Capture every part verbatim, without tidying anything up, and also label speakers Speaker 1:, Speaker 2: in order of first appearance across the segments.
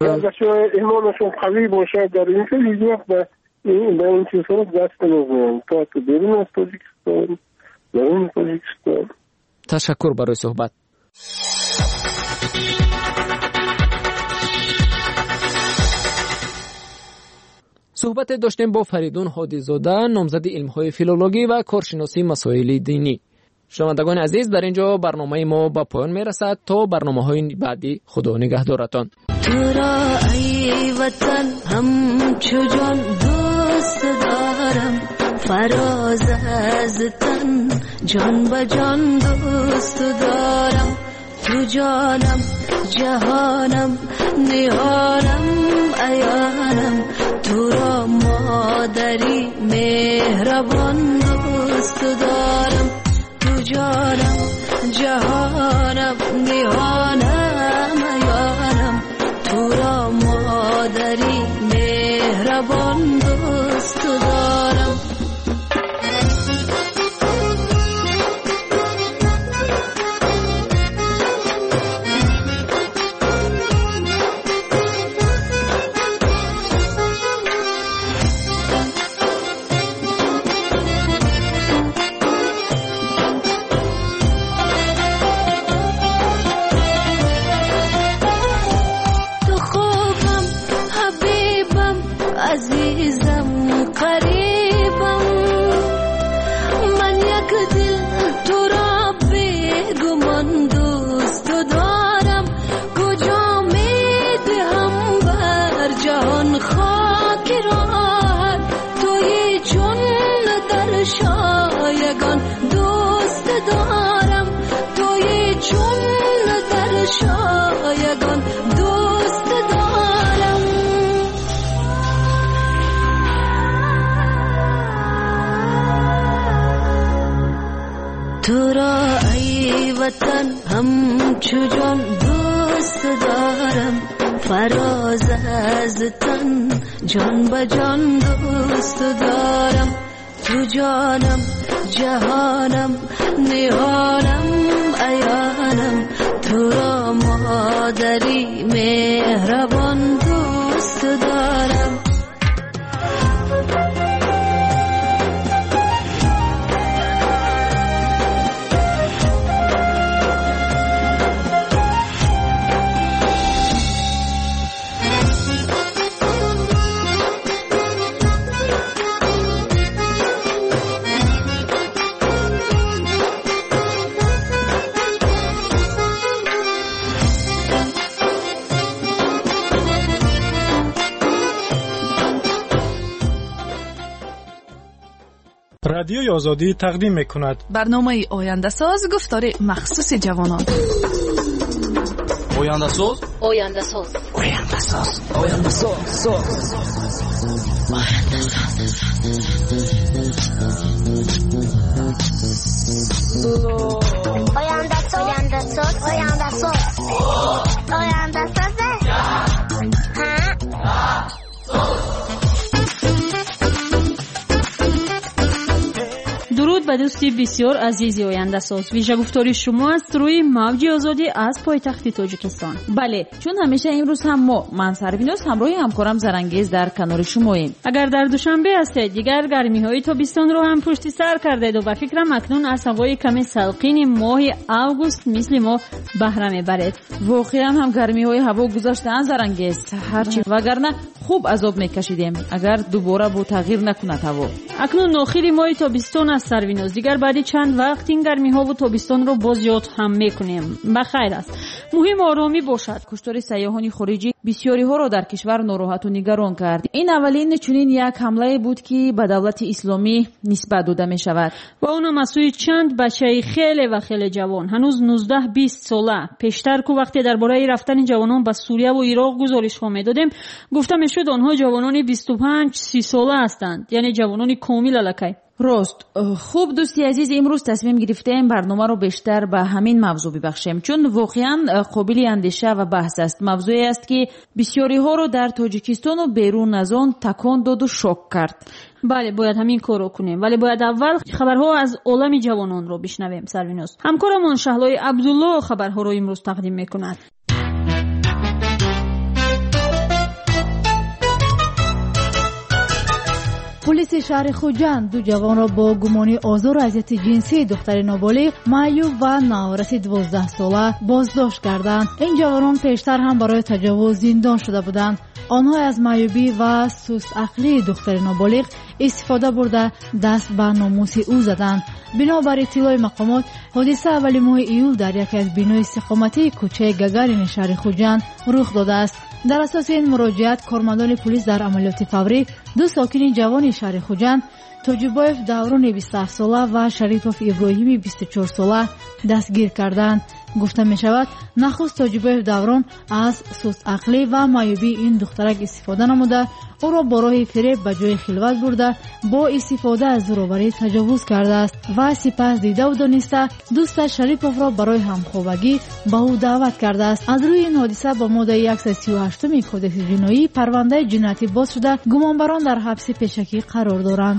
Speaker 1: البته ایمانشون قوی باشه در اینکه هیچ وقت به این چیزها دست نمیزنن تا تو بیرون از تاجیکستان درون تاجیکستان.
Speaker 2: تشکر برای صحبت. صحبت داشتیم با فریدون هادی‌زاده، نامزد علم‌های فیلولوژی و کارشناسی مسائل دینی. شنوندگان عزیز، در اینجا برنامه ما به پایان میرسد. تا برنامه‌های بعدی، خدا نگهدارتان.
Speaker 3: تو را ای وطن همچو جان دوست دارم، فراز از تن جان به جان دوست دارم. تو جانم جهانم نهانم عیانم، تو را مادری مهربان دوست دارم. تو جانم جهانم نهانم عیانم، تو را مادری مهربان دوست دارم. عزیزم قریبم، من یک دل تو را بیگمان دوست دارم. کجا میدهم بر جهان خاک راحت، توی چون در شایگان دوست دارم. توی چون در شایگان دوست دارم. تو را ای وطن همچو جان دوست دارم، فراز از تن جان به جان دوست دارم. تو جانم جهانم نهانم عیانم، تو را مادری مهربان دوست دارم.
Speaker 4: رادیوی آزادی تقدیم میکند
Speaker 5: برنامه آینده ساز، گفتار مخصوص جوانان.
Speaker 6: آینده ساز
Speaker 7: آینده ساز
Speaker 6: آینده ساز آینده ساز آینده
Speaker 7: ساز آینده ساز آینده ساز آینده ساز
Speaker 8: درود به دوستی بسیار عزیزی آینده ساز. ویژه گفتاری شما است روی موج آزادی از پایتخت تاجیکستان. بله، چون همیشه امروز هم ما من سروینوس همراه همکارم زرنگیز در کنار شماییم. اگر در دوشنبه هستید دیگر گرمی های تابستان رو هم پشت سر کردید و به فکرم اکنون از هوای کمی سلقین ماه اوگوست مثل ما بهره میبرید. واقعا هم گرمی های هوا گذشتن زرنگیز، هرچی وگرنه خوب عذاب میکشیدیم اگر دوباره با تغییر نکند هوا. اکنون آخر ماه تابستان است سروینوس، دیگر بعد چند وقت این گرمی ها و تابستان رو باز یاد هم میکنیم. بخیر است، مهم آرامی باشد. کشتار سیاحان خارجی بسیاری ها را در کشور ناراحت و نگران کرد. این اولین چنین یک حمله بود که به دولت اسلامی نسبت داده می شود و اونم از سوی چند بچه خیلی و خیلی جوان، هنوز نوزده بیست ساله. پیشتر که وقتی درباره رفتن جوانان به سوریه و عراق گزارش ها میدادیم گفتم میشد آنها جوانان بیست و پنج سی ساله هستند، یعنی جوانان کامل الکی. راست. خوب دوستی عزیز، امروز تصمیم گرفتیم برنامه رو بیشتر به همین موضوع ببخشیم، چون واقعا قابل اندیشه و بحث است. موضوعی است که بسیاری ها رو در تاجیکستان و بیرون از آن تکان داد و شوک کرد. بله، باید همین کار رو کنیم، ولی باید اول خبرها از عالم جوانان رو بشنویم. سروینوس، همکارمون شهلای عبدالله خبرها رو امروز تقدیم میکند.
Speaker 9: پلیس شهر خوجند دو جوان را با گمان آزار و اذیت جنسی دختر نابالغ معیوب و نارس دوازده ساله بازداشت کردند. این جوانان پیشتر هم برای تجاوز زندان شده بودند. آنها از معیوبی و سوء عقلی دختر نابالغ استفاده برده دست به ناموس او زدند. بنابر اطلاع مقامات حادثه اول ماه ایول در یکی از بینای استقامتی کوچه گگارین شهر خوجند رخ داده است. در اساس این مراجعت کارمندان پلیس در عملیات فوری دو ساکن جوان شهر خوجند توجیبایف دوران بیست و هفت ساله و شریفوف ابراهیمی بیست و چهار ساله دستگیر کردند. گفته می شود نخست توجیبایف دوران از سوء عقلی و معیوبی این دخترک استفاده نموده او را با راه فریب به جای خلوت برده با استفاده از زورآوری تجاوز کرده است و سپس دیده و دانسته دوست شریفوف را برای همخوابگی به او دعوت کرده است. از روی این حادثه با ماده صد و سی و هشت کدکس جنایی پرونده جنایتی باز شده گمانبران در حبس پیشکی قرار دارند.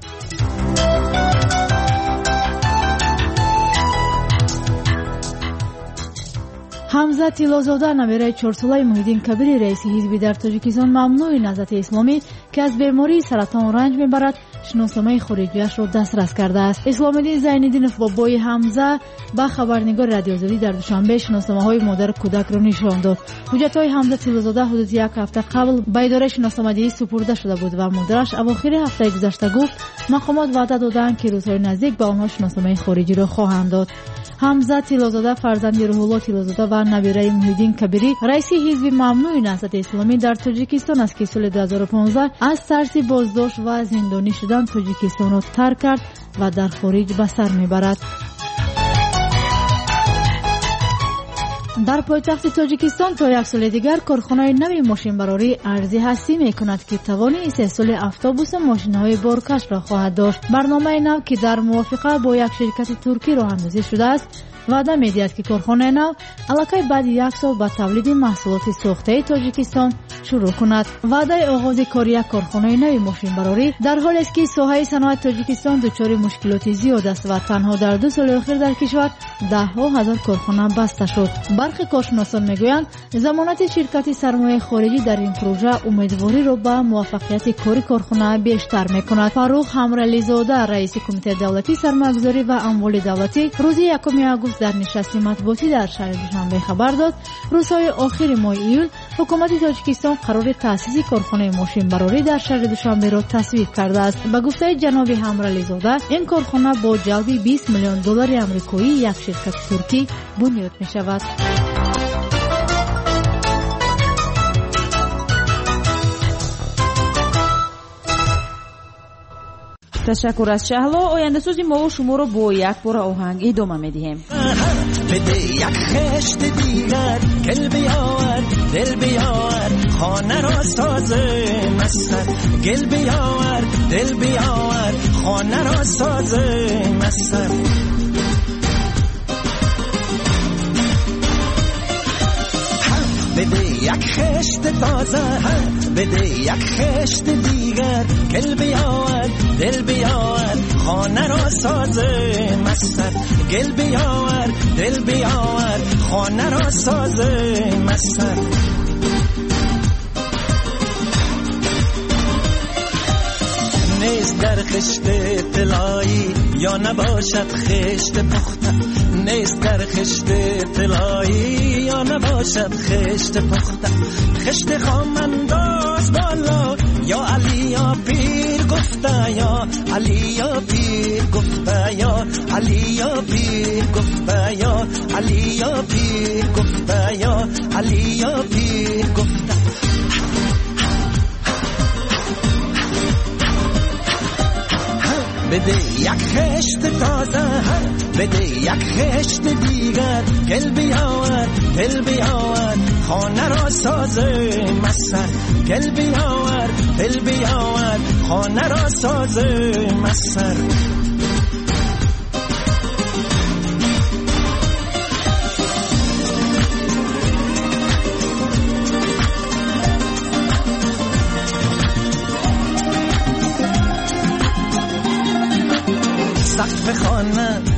Speaker 9: حمزه طلازاده نویره چهار ساله محیدین کبیری رئیس حزبی در تاجیکستان ممنوع نهضت اسلامی که از بیماری سرطان رنج میبرد شناسنامه خروجیش را دسترس کرده است. اسلام‌الدین زین‌الدینов بابای حمزه با خبرنگار رادیو آزادی در دوشنبه شناسنامه‌های مادر کودک را نشان داد. حجت‌های حمزه طلازاده حدود یک هفته قبل به اداره شناسنامه‌دهی سپرده شده بود و مادرش اواخر هفته گذشته گفت مقامات وعده دادند که روزهای نزدیک به آنها شناسنامه خارجی را خواهند داد. حمزه طلازاده فرزند روح‌الله طلازاده و نویره محیدین کبیری رئیس حزب ممنوع نهضت اسلامی در تاجیکستان است که سال دو هزار و پانزده از ترس بازداشت و زندانی شدن تاجیکستان را ترک کرد و در خارج به سر میبرد. در پایتخت تاجیکستان تا یک سال دیگر کارخانه نوی ماشین براری ارزی هستی میکند که توان استحصال اتوبوس ماشین‌های بارکش را خواهد داشت. برنامه نو که در موافقه با یک شرکت ترکی راه اندازی شده است وعده می‌دهد که کارخانه نو الکی بعد یک سال با تولید محصولات ساخته تاجیکستان شروع کند. وعده آغاز کار یک کارخانه نوی ماشین براری در حالی است که ساحه صنعت تاجیکستان دچار مشکلات زیاد است و تنها در دو سال اخیر در کشور ده ها هزار کارخانه بسته شد. برخی کارشناسان میگویند ضمانت شرکت سرمایه خارجی در این پروژه امیدواری را به موفقیت کاری کارخانه بیشتر میکند. فاروق حمرعلی زاده رئیس کمیته دولتی سرمایه‌گذاری و اموال دولتی روز یکم آگوست در نشست مطبوعاتی در شهر دوشنبه خبر داد روزهای آخر ماه ایول حکومت تاجیکستان قرار تأسیس کارخانه ماشین براری در شهر دوشنبه را تصویب کرده است. به گفته جناب حمرعلی زاده این کارخانه با جلب بیست میلیون دلار آمریکایی یک شرکت ترکی بنیاد می شود.
Speaker 8: تشکر از شهلا. آینده سوزی ما و شما رو با یک بار آهنگ ادامه میدیم.
Speaker 6: بده یک خشت دیگر گل بیار دل بیار خانه را سازه مستر گل بیار دل بیار خانه را سازه مستر بده یک خشت تازه بده یک خشت دیگر گل بیار دل بیار خانه را سازه مستر گل بیار دل بیار خانه را سازه مستر نیست در خشت طلایی یا نباشد خشت پخته نیست در خشت طلایی یا نباشد خشت پخته خشت خام انداز بالا یا علی یا پیر گفته یا علی یا پیر گفته یا علی یا پیر گفته یا علی یا پیر گفته یا علی یا پیر گفته بده یک خشت تازه بده یک خشت دیگر گل بیار دل بیار خانه را سازه مستر گل بیار دل بیار خانه را سازه مستر سقف خانه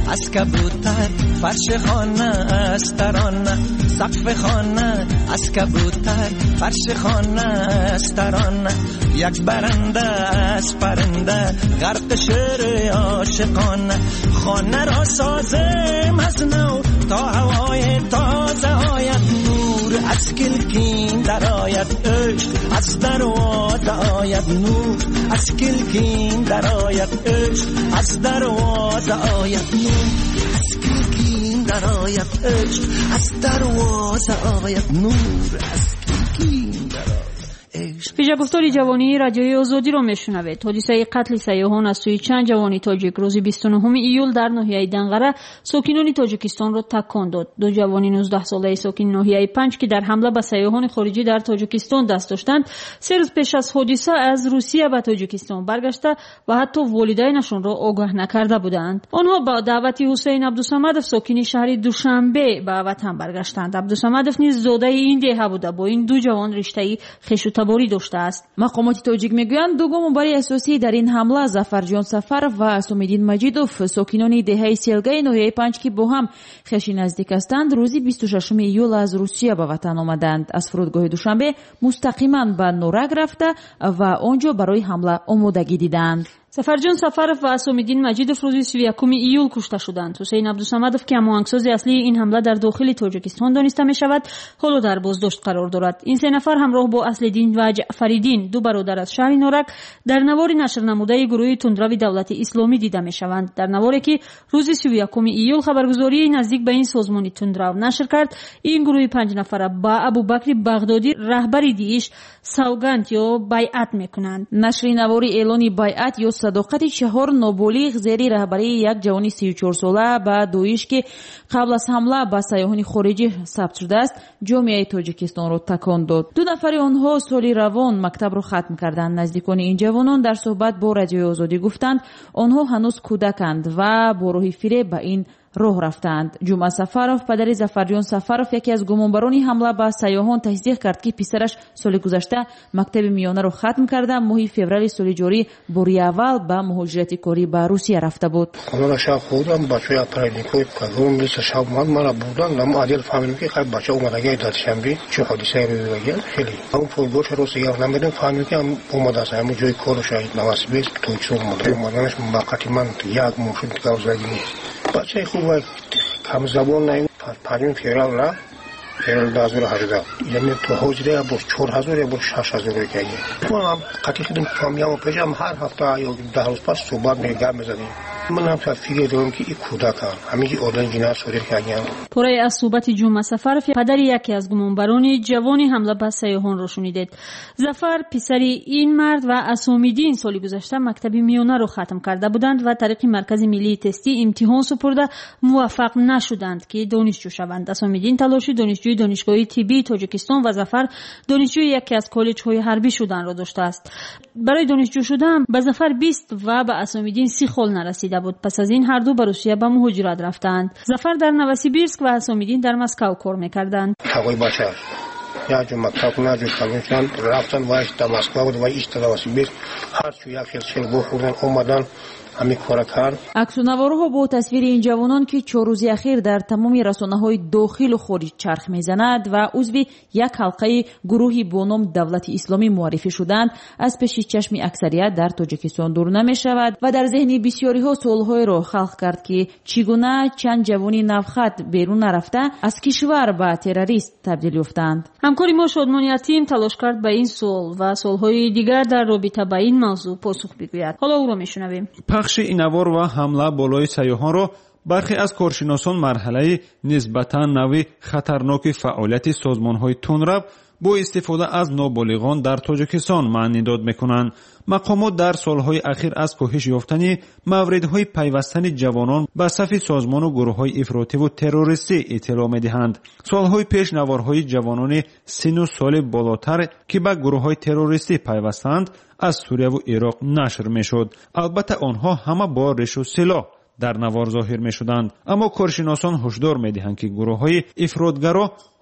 Speaker 6: از کبوتر، فرش خانه از ترانه، سقف خانه از کبوتر، فرش خانه از ترانه، یک برنده از پرنده، غرق شعر عاشقانه، خانه را سازم از نو تا هوای تازه آید، نور از کلکین در آید، عشق از دروازه آید، نور از کلکین در آید، عشق از دروازه آید، نور از کلکین در آید، عشق از دروازه آید، نور از کلکین در آید.
Speaker 8: ویژه گفتاری جوانی رادیوی آزادی رو میشنوید. حادثه قتل سیاحان از سوی چند جوانی تاجیک روز بیست و نهم ایول در ناحیه دنقره ساکنان تاجیکستان را تکان داد. دو جوانی نوزده ساله ساکن ناحیه پنج که در حمله به سیاحان خارجی در تاجیکستان دست داشتند، سه روز پیش از حادثه از روسیه به تاجیکستان برگشته و حتی والدینشان را آگاه نکرده بودند. آنها با دعوت حسین عبدالصمدov ساکن شهر دوشنبه به وطن برگشتند. عبدالصمدov نیز زاده این دهه بوده. با این دو جوان رشته خویش تباری داشته است. مقامات تاجیک میگویند دو گمانبر اساسی در این حمله ظفرجان سفرов و اسومدین مجیدов ساکنان دهه سیلگای ناحیه پنج که با هم خویش نزدیک هستند روز بیست و ششم ایول از روسیه به وطن آمدند. از فرودگاه دوشنبه مستقیما به نورگ رفته و آنجا برای حمله آمادگی دیدند. ظفرجان سفرov و اسومدین مجیدov روز سی و یکم ایول کشته شدند. حسین عبدالصمدov که هماهنگساز اصلی این حمله در داخل تاجیکستان دانسته می شود، حالا در بازداشت قرار دارد. این سه نفر همراه با اصلدین و جعفریدین دو برادر از شهر نورگ در نوار نشر نموده گروه تندرو دولت اسلامی دیده می شوند. در نواری که روز سی و یکم ایول خبرگزاری نزدیک به این سازمان تندرو نشر کرد، این گروه پنج نفره با ابوبکر بغدادی رهبر دیش سوگند یا بیعت میکنند. نشر نواری اعلان بیعت یا صداقت چهار نابالغ زیر رهبری یک جوان سی و چهار ساله به دویش که قبل از حمله به سیاحان خارجی ثبت شده است جامعه تاجیکستان را تکان داد. دو نفر آنها سال روان مکتب را ختم کردند. نزدیکان این جوانان در صحبت با رادیوی آزادی گفتند آنها هنوز کودکند و با راه فریب به این راه رفتند. جمعه سفرov پدر ظفرجان سفرov یکی از گمانبران حمله به سیاحان تصدیق کرد که پسرش سال گذشته مکتب میانه را ختم کرده ماه فوریه سال جاری باری اول به مهاجرت کاری به روسیه رفته بود.
Speaker 10: من شب خودم بچه‌ی اپرایلیکوی کارم بیست شب من من بودن لام عادل فهمیدم که خیلی بچه اومدگی داد شنبه چه حادثه رو دیگه خیلی اون فرودگاه روسیه نمیدونم فهمیدم که اومده است همون جای کار شاید نواسبیس توی چون اومدنش موقتی من یک مشکل گذاشتم بچه خوب و کم زبان نیم پنجم فیرال نه فیرال دو هزار و هجده یعنی تو حجره با چهار هزار یا با شش هزار که من هم قطعی خیدم فامیلم و پیشم هر هفته یا ده روز پس صحبت میگم میزدیم. من هم فکر دارم که این کودکان همیشه آدم جناب سوری کردن.
Speaker 8: پرای از صحبت جمعه سفرov پدر یکی از گمانبران جوانی حمله به سیاحان را شنیدید. ظفر پسر این مرد و اسومدین سال گذشته مکتب میانه را ختم کرده بودند و طریق مرکز ملی تستی امتحان سپرده موفق نشدند که دانشجو شوند. اسومدین تلاشی دانشجوی دانشگاه طبی تاجیکستان و ظفر دانشجوی یکی از کالج‌های حربی شدن را داشته است. برای دانشجو شدن به ظفر بیست و به اسومدین سی سال نرسیده بود. پس از این هر دو به روسیه به مهاجرت رفتند. ظفر در نوسیبیرسک و اسومدین در مسکو کار می‌کردند.
Speaker 10: هوای باشد یا جو مکتب نه جو کالجان رفتن و در مسکو و ایست نوسیبیرسک هر چی یک خیلی بخوردن اومدن همین کار کرد.
Speaker 8: عکس‌العمل‌ها با تصویر این جوانان که چهار روز اخیر در تمام رسانه‌های داخل و خارج چرخ می‌زند و عضو یک حلقه گروهی با نام دولت اسلامی معرفی شدند از پیش چشم اکثریت در تاجیکستان دور نمی‌شود و در ذهن بسیاری‌ها سوال‌های را خلق کرد که چگونه چند جوانی نوخط بیرون نرفته از کشور به تروریست تبدیل یافتند. همکاری ما شادمان یتیم تلاش کرد به این سوال و سوال‌های دیگر در رابطه با این موضوع پاسخ بگوید. حالا او را می‌شنویم.
Speaker 11: پخش این نوار و حمله بالای سیاحان را برخی از کارشناسان مرحله نسبتاً نوی خطرناک فعالیت سازمان‌های تندرو با استفاده از نابالغان در تاجیکستان معنی داد می‌کنند. مقامات در سالهای اخیر از کاهش یافتن موردهای پیوستن جوانان به صف سازمان و گروه‌های افراطی و تروریستی اطلاع می‌دهند. سالهای پیش نوارهای جوانان سن و سال بالاتر که به گروه‌های تروریستی پیوستند از سوریه و عراق نشر می‌شد. البته آنها همه با ریش و سلاح در نوار ظاهر می‌شدند، اما کارشناسان هشدار می‌دهند که گروه‌های افراطگرا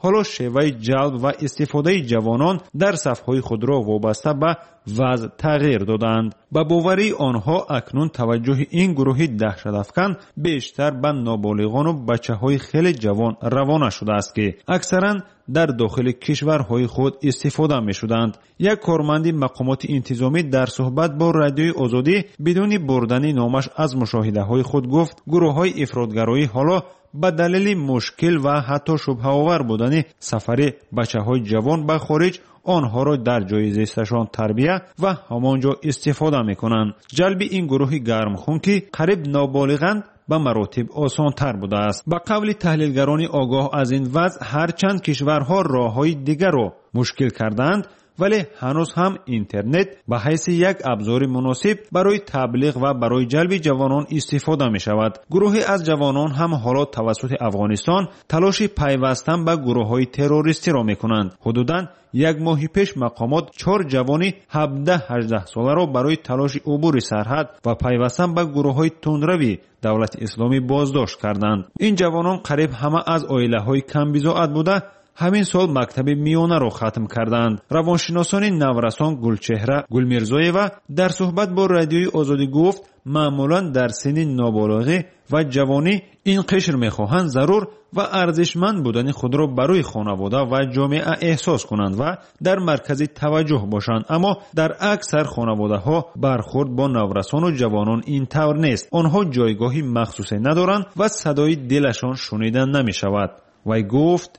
Speaker 11: حالا شیوه جلب و استفاده جوانان در صفهای خود را وابسته به وضع تغییر دادند. با باوری آنها اکنون توجه این گروه دهشت‌افکن بیشتر به نابالغان و بچه‌های خیلی جوان روانه شده است که اکثرا در داخل کشورهای خود استفاده می‌شدند. یک کارمند مقامات انتظامی در صحبت با رادیوی آزادی بدون بردن نامش از مشاهده‌های خود گفت گروه‌های افراطگرایی حالا به دلیل مشکل و حتی شبهه‌آور بودن سفر بچه‌های جوان به خارج آنها را در جای زیستشان تربیه و همانجا استفاده می‌کنند. جلب این گروه گرمخون که قریب نابالغند به مراتب آسان تر بوده است. به قول تحلیلگران آگاه از این وضع هرچند کشورها راه‌های دیگر را مشکل کردند ولی هنوز هم اینترنت به حیث یک ابزار مناسب برای تبلیغ و برای جلب جوانان استفاده می شود. گروهی از جوانان هم حالا توسط افغانستان تلاش پیوستن به گروه های تروریستی را می کنند. حدوداً یک ماه پیش مقامات چهار جوانی هفده هجده ساله را برای تلاش عبور سرحد و پیوستن به گروه های تندروی دولت اسلامی بازداشت کردند. این جوانان قریب همه از عائله های کم بضاعت بوده همین سال مکتب میانه را ختم کردند. روانشناسان نورسان گلچهره گلمیرزایوا در صحبت با رادیوی آزادی گفت معمولا در سن نابالغی و جوانی این قشر میخواهند ضرور و ارزشمند بودن خود را برای خانواده و جامعه احساس کنند و در مرکز توجه باشند، اما در اکثر خانواده ها برخورد با نورسان و جوانان این طور نیست. آنها جایگاهی مخصوصی ندارند و صدای دلشان شنیده نمی شود. وی گفت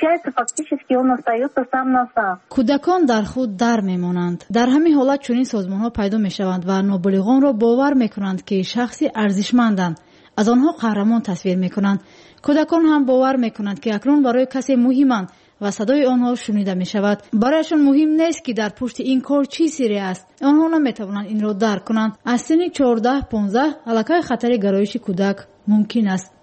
Speaker 9: کودکان در خود در میمانند. در همین حالت چنین سازمان ها پیدا می شوند و نابالغان را باور می کنند که شخصی ارزشمندند. از آنها قهرمان تصویر می کنند. کودکان هم باور می کنند که اکنون برای کسی مهمند و صدای آنها شنیده می شود. برایشان مهم نیست که در پشت این کار چی سری است. آنها نمی توانند این را درک کنند. از سن چهارده پانزده علاقه خطر گرایش کودک ممکن است.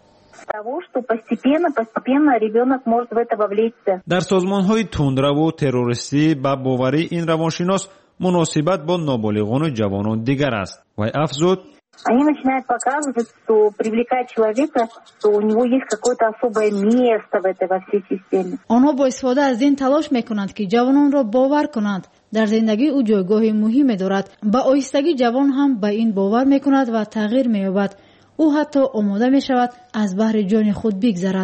Speaker 11: در سازمان‌های تندرو و تروریستی به باوری این روانشناس مناسبت با نابالغان و جوانان دیگر است. و افزود
Speaker 12: Они начинают показывать, что привлекать человека, что у него есть какое-то особое место в этой во всей системе.
Speaker 9: آنها با استفاده از این تلاش میکنند که جوانان را باور کنند در زندگی او جایگاه مهمی دارد. با آهستگی جوان هم به این باور میکند و تغییر مییابد. او حتی آماده می شود از بحر جان خود بگذرد.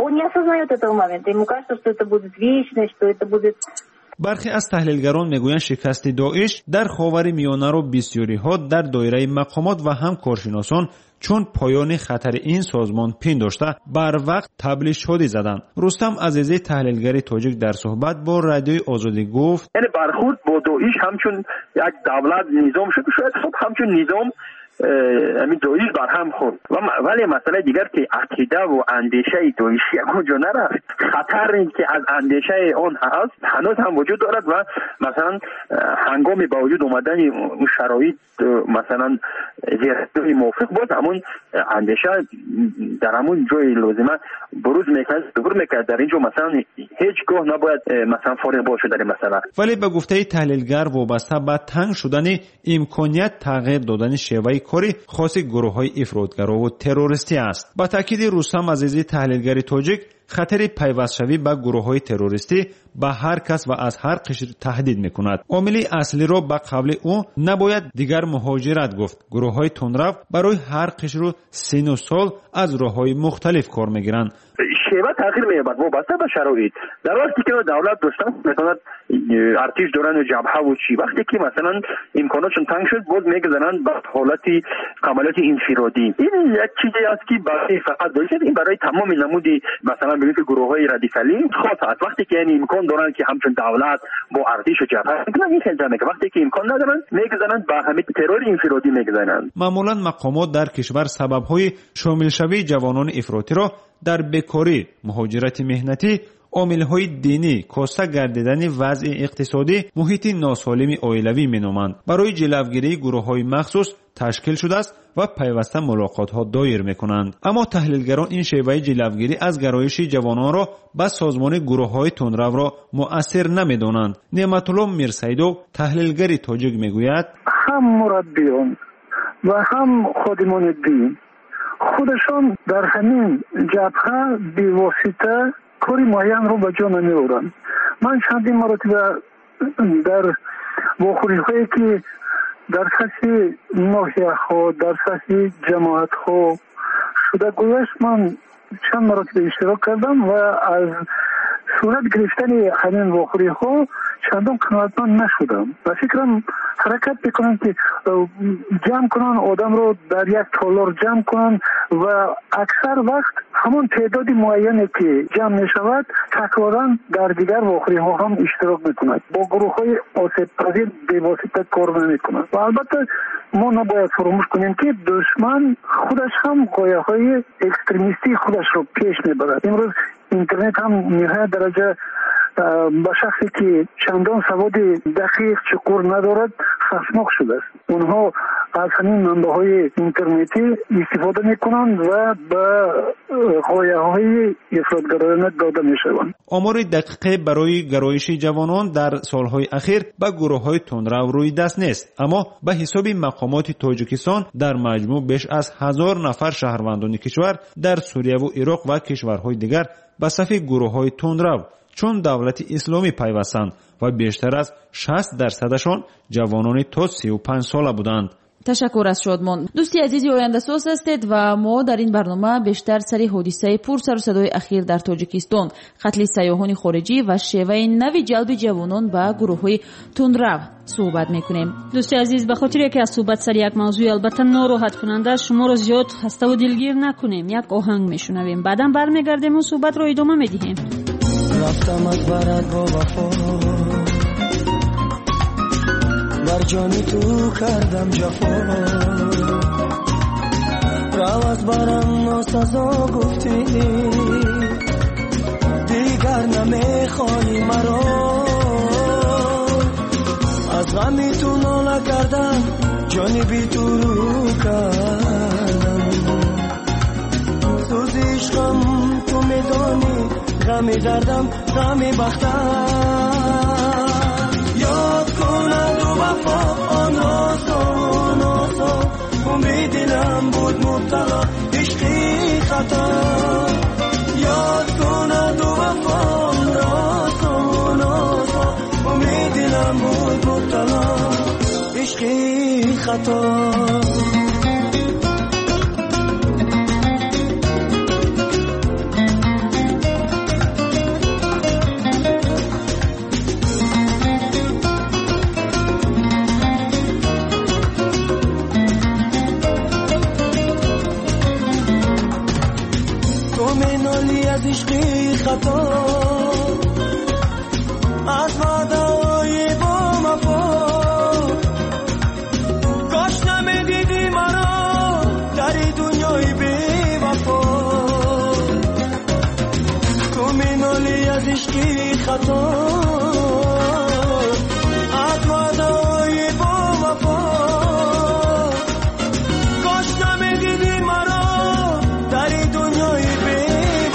Speaker 11: برخی از تحلیلگران میگویند شکست داعش در خاور میانه را بسیاری ها در دایره مقامات و هم کارشناسان چون پایان خطر این سازمان پنداشته بر وقت تبلیغ شده زدند. رستم عزیزی تحلیلگر تاجیک در صحبت با رادیوی آزادی گفت
Speaker 13: یعنی برخورد با داعش همچون یک دولت نظام شد، شاید خب همچون نظام همین داعش برهم خورد و ولی مسئله دیگر که عقیده و اندیشه داعشی کجا نرفت. خطری که از اندیشه آن هست هنوز هم وجود دارد و مثلا هنگامی با وجود اومدن شرایط مثلا زیرسازی موافق بود همون اندیشه در همون جای لازمه بروز میکنه ظهور میکنه. در اینجا مثلا هیچگاه نباید مثلا فارغ باشه در این مسئله.
Speaker 11: ولی به گفته تحلیلگر وابسته به تنگ شدن امکانیت تغییر دادن شیوه کاری خاص گروه‌های افراطگرا و تروریستی است. با تاکید رستم عزیزی تحلیلگر تاجیک خطر پیوست‌شوی به گروه‌های تروریستی به هر کس و از هر قشر تهدید می‌کند. عامل اصلی را به قبل او نباید دیگر مهاجرت گفت. گروه‌های تندرو برای هر قشر و سن و سال از راه‌های مختلف کار می‌گیرند.
Speaker 13: شیوه تغییر می‌یابد وابسته به شرایط. در وقتی که دولت داشتن مثلا ارتش دوران و جبهه و چی وقتی که مثلا امکاناتشون تنگ شد باز میگذارن به حالتی عملیات انفرادی. این یک چیزی است که برای فقط داشت این برای تمام نمودی مثلا ببینید که گروه‌های رادیکالی خاص است. وقتی که یعنی امکان دارن که همچون دولت با ارتش و جبهه میکنن این خیلی جمعه که وقتی که امکان ندارن میگذارن به همین ترور انفرادی میگذارن.
Speaker 11: معمولا مقامات در کشور سبب‌های شامل شوی جوانان افراطی را در بیکاری، مهاجرت مهنتی، عامل‌های دینی، کاسته گردیدن وضع اقتصادی، محیط ناسالم عائلوی می‌نامند. برای جلوگیری گروه‌های مخصوص تشکیل شده است و پیوسته ملاقات‌ها دایر می‌کنند. اما تحلیلگران این شیوه جلوگیری از گرایش جوانان را به سازمان گروه‌های تندرو را مؤثر نمی‌دانند. نعمت الله میرسیدو تحلیلگر تاجیک می‌گوید
Speaker 1: هم مربیان و هم خادمان دین خودشان در همین جبهه بی‌واسطه
Speaker 14: کاری معین رو به جا نمی‌آورند. من چندین مرتبه در واخوری‌هایی که در سطح ناحیه‌ها در سطح جماعت‌ها شده گذشت من چند مرتبه اشتراک کردم و از صورت گرفتن همین واخوری‌ها چندان قناعتمند نشدم و فکرم حرکت بکنن که جمع کنن آدم رو در یک تالار جمع کنن و اکثر وقت همون تعداد معینی که جمع می شود تکرارا در دیگر واخوری ها هم اشتراک می کند. با گروه های آسیب پذیر بواسطه کار نمی کند. و البته ما نباید فراموش کنیم که دشمن خودش هم گایه های اکستریمیستی خودش رو پیش می برد. امروز اینترنت هم نهایت درجه با شخصی که چندان سواد دقیق چقور ندارد خشمناک شده است. اونها از همین منبع‌های اینترنتی استفاده میکنند و به غایه‌های افراط‌گرایانه داده میشوند.
Speaker 11: آمار دقیق برای گرایش جوانان در سالهای اخیر به گروه‌های تندرو روی دست نیست، اما به حساب مقامات تاجیکستان در مجموع بیش از هزار نفر شهروندان کشور در سوریه و عراق و کشورهای دیگر به صف گروه‌های تندرو چون دولت اسلامی پیوستند و بیشتر از شصت درصدشان جوانان تا سی و پنج ساله بودند.
Speaker 8: تشکر از شادمان. دوستی عزیزی آینده ساز هستید و ما در این برنامه بیشتر سری حادثه پر سر و صدای اخیر در تاجیکستان، قتل سیاحان خارجی و شیوه نوی جلب جوانان به گروه‌های تندرو صحبت میکنیم.
Speaker 15: دوستی عزیز، به خاطر که از صحبت سر یک موضوع البته ناراحت کننده شما رو زیاد خسته و دلگیر نکنیم، یک آهنگ میشنویم، بعداً برمیگردیم و صحبت رو ادامه میدیم.
Speaker 6: رفتم از برد با وفا، بر جان تو کردم جفا، رو از برم ناسزا گفتی دیگر نمیخوای مرا، از غمی تو ناله کردم جانی بی تو رو کردم، سوز عشقم تو میدانی، غمی دردم غمی بختم، یاد کنم دو وفا آن راسا آن راسا، امید دلم بود مبتلا عشقی خطا، یاد کنم دو وفا آن راسا آن راسا، امید دلم بود مبتلا عشقی خطا. عشقی خطا از وعده‌های با وفا، کاش نمیدیدی مرا در دنیای بی وفا، تو مینالی از عشقی خطا از وعده‌های با وفا، کاش نمیدیدی مرا در دنیای بی،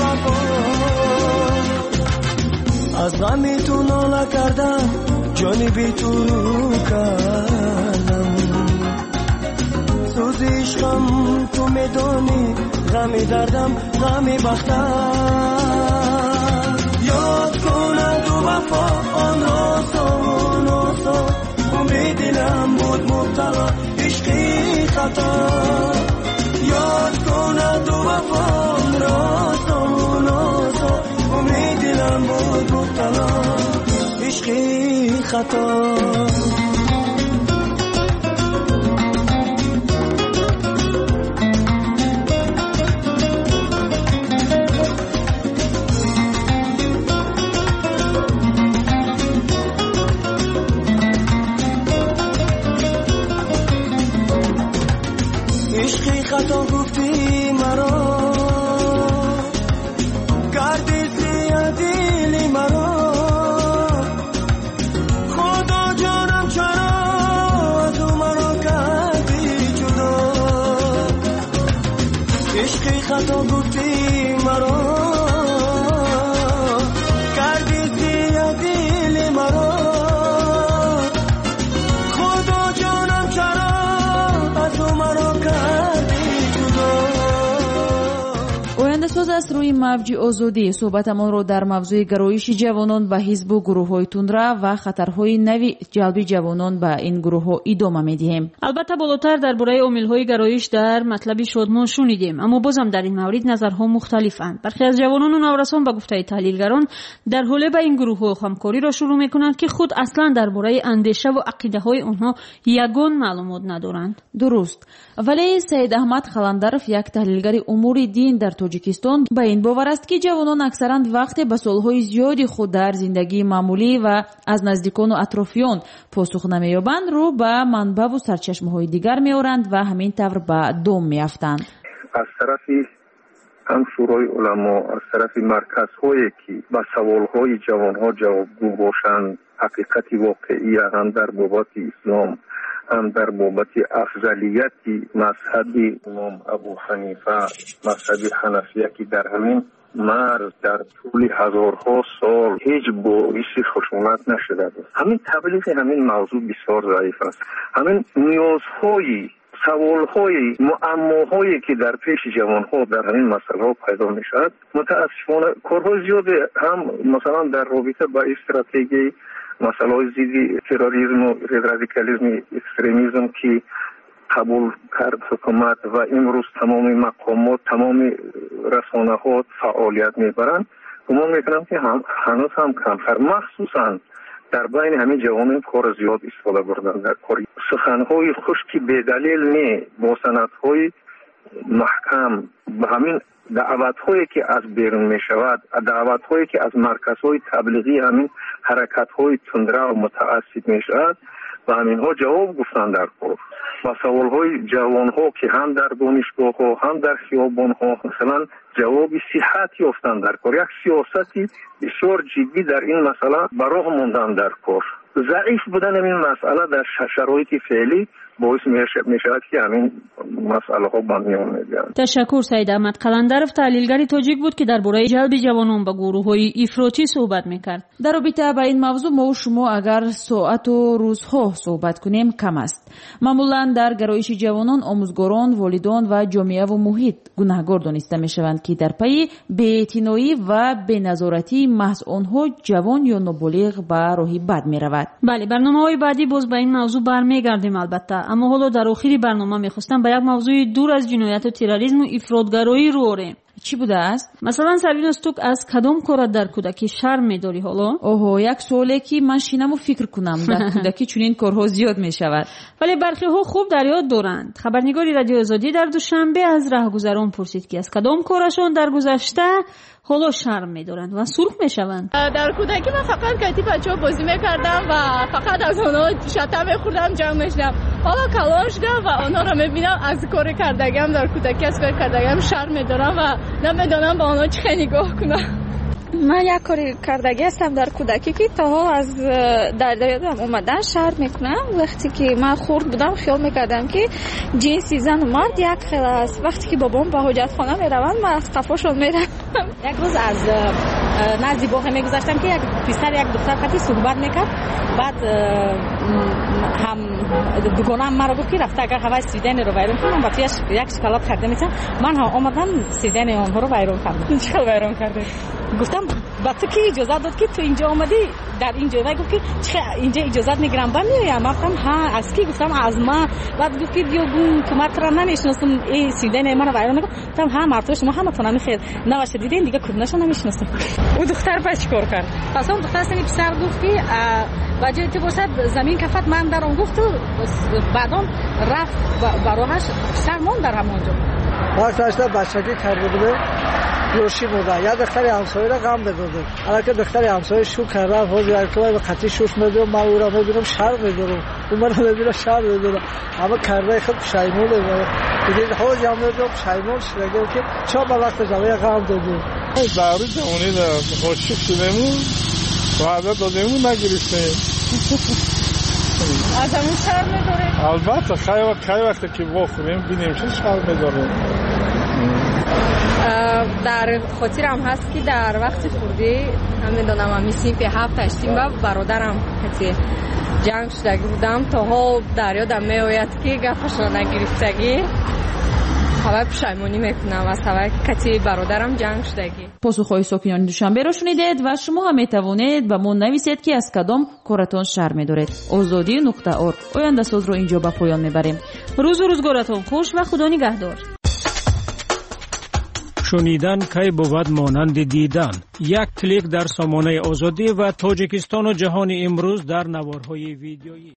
Speaker 6: از غمی تو ناله کردم جانی بی تو رو کردم، سوز عشقم تو میدانی، غمی دردم غمی بختم، یاد کنم دو وفا آن راسا آن راسا، امید دلم بود مبتلا عشقی خطا، یاد کنم دو وفا آن راسا آن راسا، امید دلم بود مبتلا عشقی خطا. عشقی خطا گفتی مرا، کردی زیادی مرا، خدا جانم چرا از او مرا کردی جدا، عشقی خطا گفتی مرا، کردی زیادی مرا، خدا جانم چرا از او مرا کردی جدا.
Speaker 8: ساز از روی موج آزادی صحبتمان را در موضوع گرایش جوانان به حزب و گروه‌های تندرو و خطرهای نوی جلب جوانان به این گروه‌ها ادامه می‌دهیم. البته بالاتر درباره عامل‌های گرایش در مطلب شادمان شنیدیم، اما بازم در این مورد نظرها مختلفند. برخی از جوانان و نورسان به گفته تحلیلگران در حوله به این گروه‌ها همکاری را شروع می‌کنند که خود اصلاً درباره اندیشه و عقیده‌های آنها یگان معلومات ندارند. درست، ولی سید احمد خلندرов یک تحلیلگر امور دین در تاجیکستان با این باور است که جوانان اکثرا وقتی به سالهای زیادی خود در زندگی معمولی و از نزدیکان و اطرافیان پاسخ نمی‌یابند رو به منبع و سرچشمه‌های دیگر می‌آورند و همین طور به دام می‌افتند.
Speaker 16: از طرفی هم شورای علما، از طرف مرکزهایی که به سوالهای جوانها جوابگو باشند، حقیقت واقعی هم در بابت اسلام، هم در بابت افضلیت مذهب امام ابو حنیفه، مذهب حنفیه که در همین مرز در طول هزارها سال هیچ باعث خشونت نشده است. همین تبلیغ همین موضوع بسیار ضعیف است. همین نیازهای سوالهای معماهایی که در پیش جوانها در همین مسئله پیدا می شود متاسفانه کارهای زیاد هم مثلا در رابطه با استراتژی مسئله ضد تروریسم و رادیکالیسم اکستریمیسم که قبول کرد حکومت و امروز تمام مقامات تمام رسانه ها فعالیت میبرند، گمان میکنم که هم هنوز هم کمتر، مخصوصا در بین همین جوانان کار زیاد استفاده بردن در کاری سخنهای خوش که به دلیل نه با سندهای محکم به همین دعوت‌هایی که از بیرون می‌شود، دعوت‌هایی که از مرکزهای تبلیغی همین حرکت‌های تندرو متعصب می‌شود و همینها جواب گفتن در کار و سوال‌های جوان‌ها که هم در دانشگاه‌ها هم در خیابان‌ها مثلا جواب صحت یافتن در کار. یک سیاستی بسیار جدی در این مسئله براه ماندن در کار. ضعیف بودن این مسئله در شرایط فعلی باعث می شود که همین مسئله ها به میان میاد.
Speaker 15: تشکر. سید احمد قلندرов تحلیلگر تاجیک بود که درباره جلب جوانان به گروه‌های افراطی صحبت میکرد.
Speaker 8: در رابطه با این موضوع ما و شما اگر ساعت و روزها صحبت کنیم کم است. معمولا در گرایش جوانان آموزگاران، والدان و جامعه و محیط گناهکار دانسته میشوند که در پی بی‌اعتنایی و بی‌نظارتی محض آنها جوان یا نابالغ به راهی بد میرود.
Speaker 15: بله، برنامه‌های بعدی باز به این موضوع برمیگردیم البته، اما حالا در آخر برنامه میخواستم به یک موضوع دور از جنایت و تروریسم و افراطگرایی رو آوریم.
Speaker 8: چی بوده است؟
Speaker 15: مثلا سروینوس تو از کدام کار در کودکی شرم می‌داری حالا؟
Speaker 8: اوه، یک سوالی که من شینم و فکر کنم در کودکی چون این کارها زیاد میشود.
Speaker 15: ولی برخی ها خوب در یاد دارند. خبرنگاری رادیو آزادی در دوشنبه از راهگذران پرسید که از کدام کارشون در گذشته حالا شرم می‌دارند و سرخ میشوند.
Speaker 17: در کودکی من فقط کتی بچه‌ها بازی می‌کردم و فقط از اونها شطرنج می‌خوردم، جنگ می‌شدم. حالا کلان شدم و اونها رو می‌بینم از کار کردگیم در کودکی از کار کردگیم شرم می‌دارم و نمی‌دونم با اونها چه نگاه کنم.
Speaker 18: من یک کاری کردگی هستم در کودکی که تا حال از در یادم اومدن شرم میکنم. وقتی که من خرد بودم خیال میکردم که جنسی زن و مرد یک خیل است. وقتی که بابام به حاجت خانه میروند من از قفاشون میرم.
Speaker 19: یک روز از نزدی باغ میگذشتم که یک پسر یک دختر کتی صحبت میکرد، بعد هم دوگانم مرا گفت که رفته اگر هوای سیدن رو ویرون کنم و تویش یک شکلات خریده میتونم. من هم آمدم سیدن اونها رو ویرون کردم. چرا ویرون کرده؟ گفتم با تو که اجازه داد که تو اینجا آمدی در اینجا؟ و گفت که اینجا اجازه میگیرم با میایم. گفتم ها از کی؟ گفتم از ما. بعد گفت که دیو گون که من تو نمیشناسم ای سیدن من رو ویرون نکن. گفتم ها مرد شما همه تو نمیخیر نباشه دیدین دیگه کدومشون نمیشناسم. اون دختر پس چیکار کرد؟ پس اون دختر سنی پسر گفت که وجه تو باشد زمین کفت من در اون گفت و بعدم رفت براهش پسر مون در همونجا.
Speaker 20: وقت داشته بچگی کرده بوده روشی بوده یا دختری همسایه را غم بداده. حالا که دختری همسایه شو کرده حاضر ارکبای به خطی شوش میدونم من او را میبینم شر میدونم اون من را میبینم شر میدونم اما کرده خود پشیمونه دیگه حاضر هم میدونم پشیمون شده که چرا به وقت جوه غم دادیم
Speaker 21: داری جوانی در خوشی شدیمون وعده دادیمون نگریستیم
Speaker 17: از همون شر میداره؟
Speaker 21: البته خیلی وقت خیلی وقت که بخوریم بینیم چه شر میداره.
Speaker 22: در خاطرم هست که در وقت خوردی هم میدونم هم میسیم که هفت هشتیم و برادرم حتی جنگ شدگی بودم تا ها در یادم میآید که گفش را نگرفتگی سبب پشیمانی میکنم از سبب کتی برادرم جنگ شدگی.
Speaker 8: پاسخهای ساکنان دوشنبه را شنیدید و شما هم میتوانید به ما نویسید که از کدام کارتان شرم می‌دارید. آزادی نقطه اور آینده ساز رو اینجا به پایان میبریم. روز و روزگارتان خوش و خدا نگهدار.
Speaker 2: شنیدن کی بود مانند دیدن. یک کلیک در سامانه آزادی و تاجیکستان و جهان امروز در نوارهای ویدیویی.